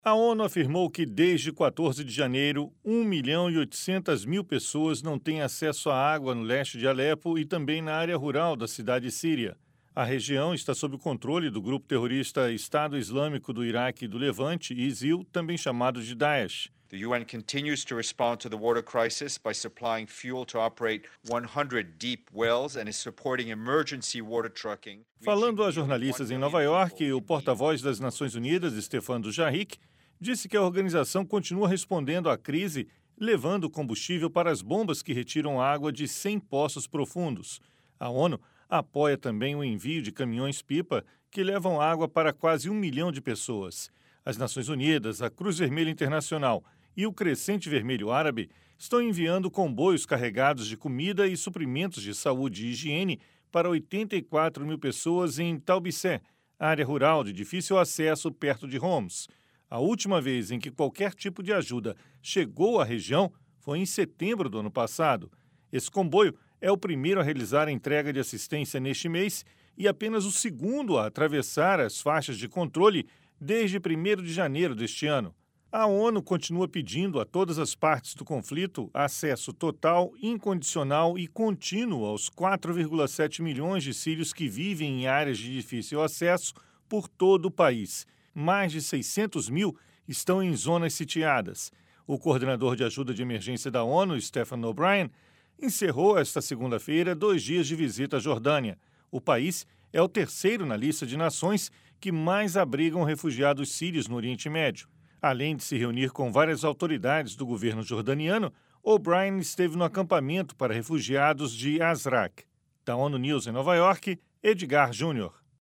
A ONU afirmou que desde 14 de janeiro, 1.800.000 pessoas não têm acesso à água no leste de Alepo e também na área rural da cidade síria. A região está sob o controle do grupo terrorista Estado Islâmico do Iraque e do Levante, ISIL, também chamado de Daesh. The UN continues to respond to the water crisis by supplying fuel to operate 100 deep wells and is supporting emergency water trucking. Falando a jornalistas em Nova York, o porta-voz das Nações Unidas, Stefan Dujarric, disse que a organização continua respondendo à crise, levando combustível para as bombas que retiram água de 100 poços profundos. A ONU apoia também o envio de caminhões-pipa que levam água para quase 1 milhão de pessoas. As Nações Unidas, a Cruz Vermelha Internacional e o Crescente Vermelho Árabe estão enviando comboios carregados de comida e suprimentos de saúde e higiene para 84 mil pessoas em Taubissé, área rural de difícil acesso perto de Homs. A última vez em que qualquer tipo de ajuda chegou à região foi em setembro do ano passado. Esse comboio é o primeiro a realizar a entrega de assistência neste mês e apenas o segundo a atravessar as faixas de controle desde 1º de janeiro deste ano. A ONU continua pedindo a todas as partes do conflito acesso total, incondicional e contínuo aos 4,7 milhões de sírios que vivem em áreas de difícil acesso por todo o país. Mais de 600 mil estão em zonas sitiadas. O coordenador de ajuda de emergência da ONU, Stephen O'Brien, encerrou esta segunda-feira 2 dias de visita à Jordânia. O país é o terceiro na lista de nações que mais abrigam refugiados sírios no Oriente Médio. Além de se reunir com várias autoridades do governo jordaniano, O'Brien esteve no acampamento para refugiados de Azraq. Da ONU News em Nova York, Edgar Júnior.